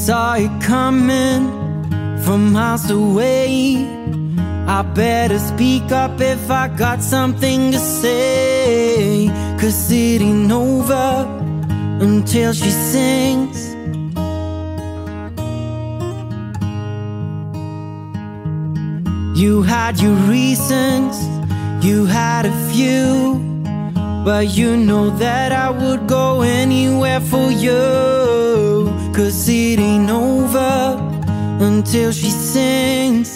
saw it coming from miles away. I better speak up if I got something to say, 'cause it ain't over until she sings. You had your reasons, you had a few, but you know that I would go anywhere for you. 'Cause it ain't over until she sings.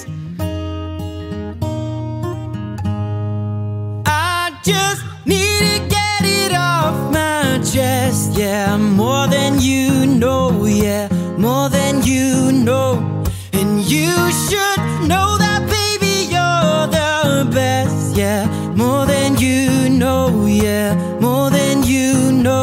I just need to get it off my chest, yeah, more than you know, yeah, more than you know. And you should know that, baby, you're the best, yeah, more than you know, yeah, more than you know.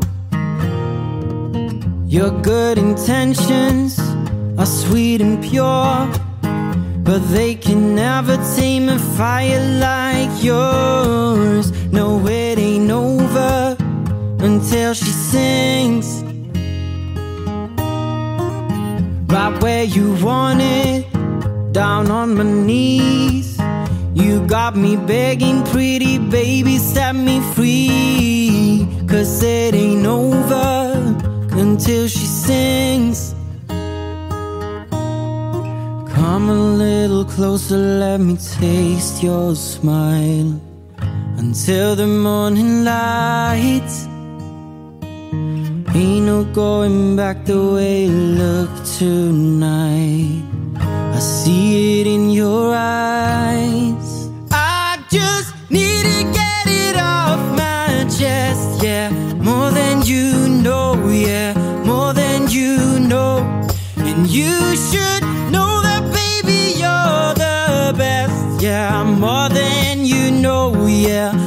Your good intentions are sweet and pure, but they can never tame a fire like yours. No, it ain't over until she sings. Right where you want it, down on my knees. You got me begging, pretty baby, set me free. 'Cause it ain't over until she sings. Come a little closer, let me taste your smile until the morning light. Ain't no going back the way you look tonight. I see it in your eyes. I just need to get it off my chest, yeah, more than you know, yeah, more than you know. And you should know that, baby, you're the best, yeah, more than you know, yeah,